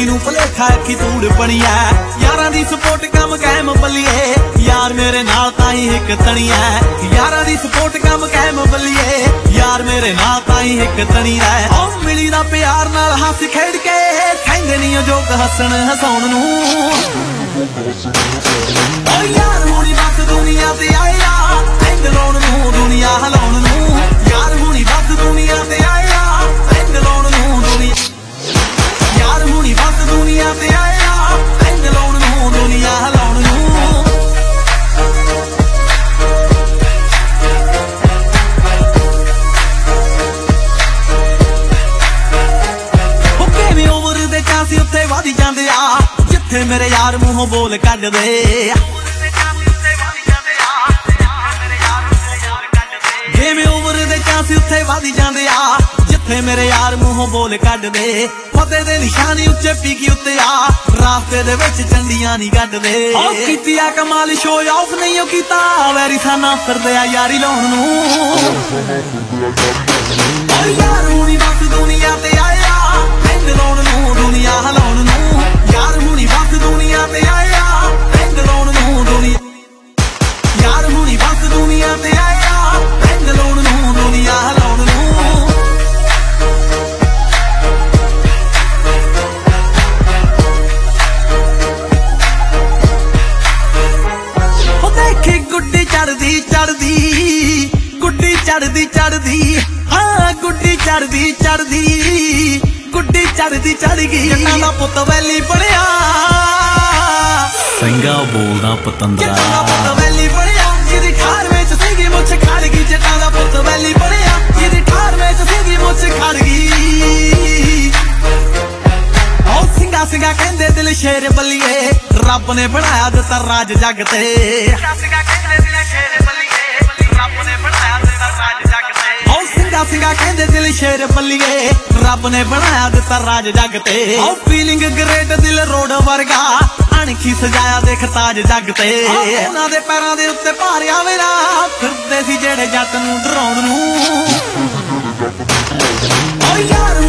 नू भुलेखा अखी तूड़ बनी है। यारां दी सपोर्ट कम कैम बल्लिए, यार मेरे नाल ताई हिक तनी है। यारां दी सपोर्ट कम कैम बल्लिए, यार मेरे नाल ताई हिक तनी है। ओ मिली ना प्यार नाल हस खेड़ के, कहंदे नी जोक हसन हसाउण नू। ओ यार हुणी बस दुनिया ते आया, एंड लाउण नू दुनिया हिलाउण नू। यार हुणी बस दुनिया ते आया, एंड लाउण नू दुनिया। यार हुणी बस दुनिया ते आया, एंड लाउण नू दुनिया हिलाउण नू। चांस उत्थे वादी जांदे आ, जिथे मेरे यार मूहों बोल कढ दे। गेम ओवर दे चांस उत्थे वादी जांदे आ, जिथे मेरे यार मूहों बोल कढ दे। फतेह दे निशानी उच्चे पीकी उत्ते आ, रास्ते दे विच चंडियां नी कढ दे। ओ कीती आ कमाल शो ऑफ नहीं ओ कीता, वैरी साना फिरदे आ यारी लाउण नू। ओ यार हुणी बस दुनिया ते आया, एंड लाउण नू दुनिया हिलाउण नू। यार हुणी बस दुनिया ते आया, एंड लाउण नू दुनिया। यार हुणी बस दुनिया ते आया, एंड लाउण नू दुनिया हिलाउण नू। ओ देखी गुड्डी चढ़दी चढ़दी, गुड्डी चढ़दी चढ़दी, हाँ गुड्डी चढ़दी चढ़दी, गुड्डी चढ़दी चढ़ गई। जट्टां दा पुत्त वैली पढ़िया, संगा बोलदा पतंदरा। जट्टां दा पुत्त वैली पढ़िया, जिहदी ठार विच सीगी मुछ खड़ गई। जट्टां दा पुत्त वैली पढ़िया, जिहदी ठार विच सीगी मुछ खड़ गई। ओ सिंगा सिंगा कहंदे दिल शेर बल्लिए, रब ने बनाया दित्ता राज जग ते। सिंगा कहंदे दिल शेर बल्लिए, रब ने बनाया दित्ता राज जग ते। ओ फीलिंग ग्रेट दिल रोड वर्गा, अणखी सजाया देख ताज जग ते। उन्हां दे पैरां दे उत्ते भारिया वेरा, फिरदे सी जेड़े जट नूं डराउण नूं। ओ यार